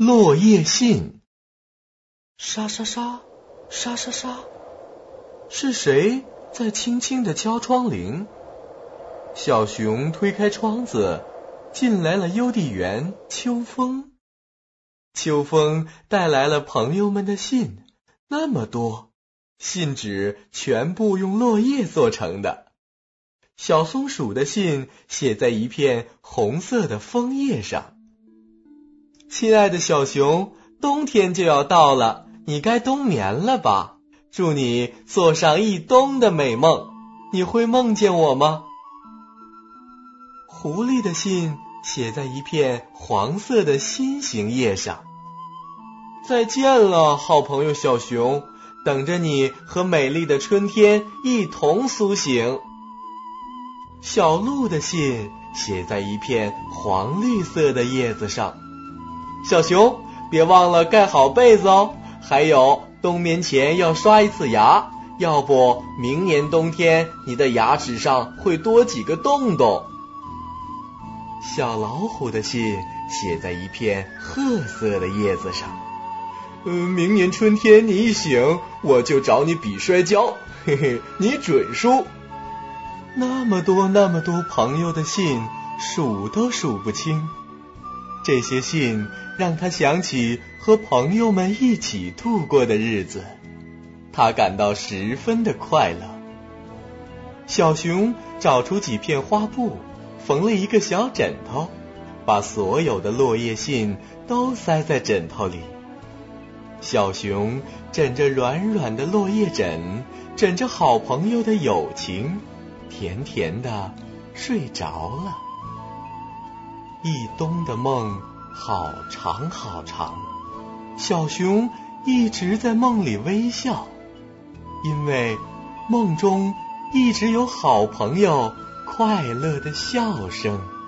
落叶信。沙沙沙，沙沙沙，是谁在轻轻地敲窗棂？小熊推开窗子，进来了邮递员秋风。秋风带来了朋友们的信，那么多，信纸全部用落叶做成的。小松鼠的信写在一片红色的枫叶上。亲爱的小熊，冬天就要到了，你该冬眠了吧？祝你做上一冬的美梦，你会梦见我吗？狐狸的信写在一片黄色的心形叶上。再见了，好朋友小熊，等着你和美丽的春天一同苏醒。小鹿的信写在一片黄绿色的叶子上。小熊，别忘了盖好被子哦，还有冬眠前要刷一次牙，要不明年冬天你的牙齿上会多几个洞洞。小老虎的信写在一片褐色的叶子上。明年春天你一醒，我就找你比摔跤，嘿嘿，你准输。那么多朋友的信，数都数不清。这些信让他想起和朋友们一起度过的日子，他感到十分的快乐。小熊找出几片花布，缝了一个小枕头，把所有的落叶信都塞在枕头里。小熊枕着软软的落叶枕，枕着好朋友的友情，甜甜地睡着了。一冬的梦好长好长，小熊一直在梦里微笑，因为梦中一直有好朋友快乐的笑声。